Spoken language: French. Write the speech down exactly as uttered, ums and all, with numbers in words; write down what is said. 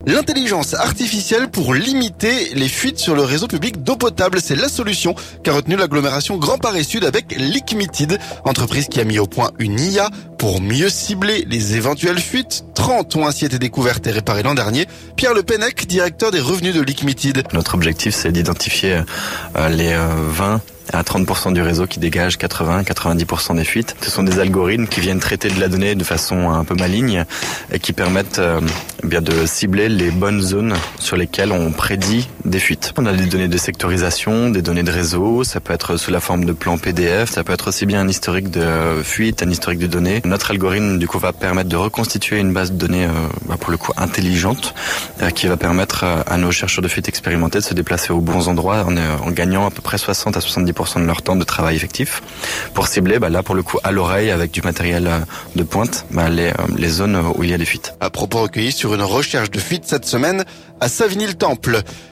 L'intelligence artificielle pour limiter les fuites sur le réseau public d'eau potable. C'est la solution qu'a retenue l'agglomération Grand Paris Sud avec Liquimity, entreprise qui a mis au point une I A pour mieux cibler les éventuelles fuites. trente ont ainsi été découvertes et réparées l'an dernier. Pierre Le Pennec, directeur des revenus de Liquimity. Notre objectif, c'est d'identifier les vingt à trente pour cent du réseau qui dégage quatre-vingts à quatre-vingt-dix pour cent des fuites. Ce sont des algorithmes qui viennent traiter de la donnée de façon un peu maligne et qui permettent euh, bien de cibler les bonnes zones sur lesquelles on prédit des fuites. On a des données de sectorisation, des données de réseau, ça peut être sous la forme de plans P D F, ça peut être aussi bien un historique de fuite, un historique de données. Notre algorithme du coup va permettre de reconstituer une base de données euh, bah, pour le coup intelligente euh, qui va permettre euh, à nos chercheurs de fuite expérimentés de se déplacer aux bons endroits en, euh, en gagnant à peu près soixante à soixante-dix pour cent de leur temps de travail effectif pour cibler bah là pour le coup à l'oreille avec du matériel de pointe bah les, les zones où il y a des fuites. À propos recueillis sur une recherche de fuite cette semaine à Savigny-le-Temple.